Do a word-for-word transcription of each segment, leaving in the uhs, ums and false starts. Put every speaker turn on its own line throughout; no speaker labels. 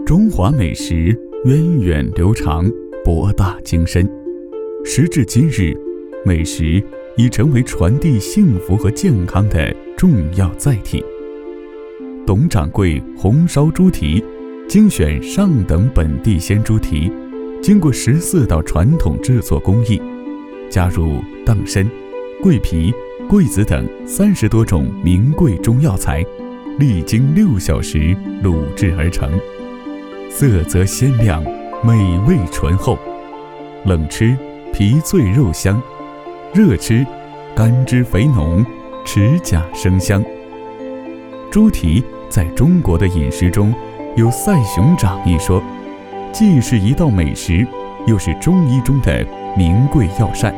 中华美食源远流长，博大精深。时至今日，美食已成为传递幸福和健康的重要载体。董掌柜红烧猪蹄，精选上等本地鲜猪蹄，经过十四道传统制作工艺，加入当参、桂皮、桂子等三十多种名贵中药材，历经六小时卤制而成，色泽鲜亮，美味醇厚。冷吃皮脆肉香，热吃甘汁肥浓，齿甲生香。猪蹄在中国的饮食中有赛熊掌一说，既是一道美食，又是中医中的名贵药膳。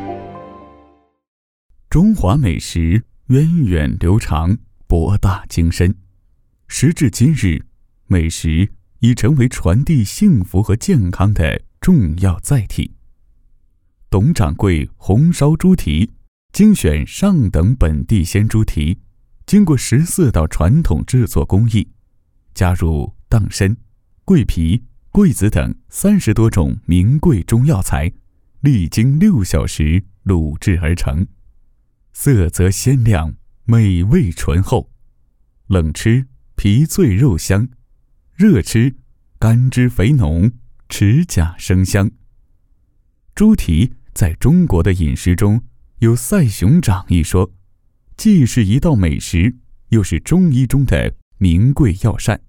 中华美食源远流长，博大精深。时至今日，美食已成为传递幸福和健康的重要载体。董掌柜红烧猪蹄，精选上等本地鲜猪蹄，经过十四道传统制作工艺，加入当参、桂皮、桂子等三十多种名贵中药材，历经六小时卤制而成，色泽鲜亮，美味醇厚。冷吃皮脆肉香，热吃甘汁肥浓，齿甲生香。猪蹄在中国的饮食中有赛熊掌一说，既是一道美食，又是中医中的名贵药膳。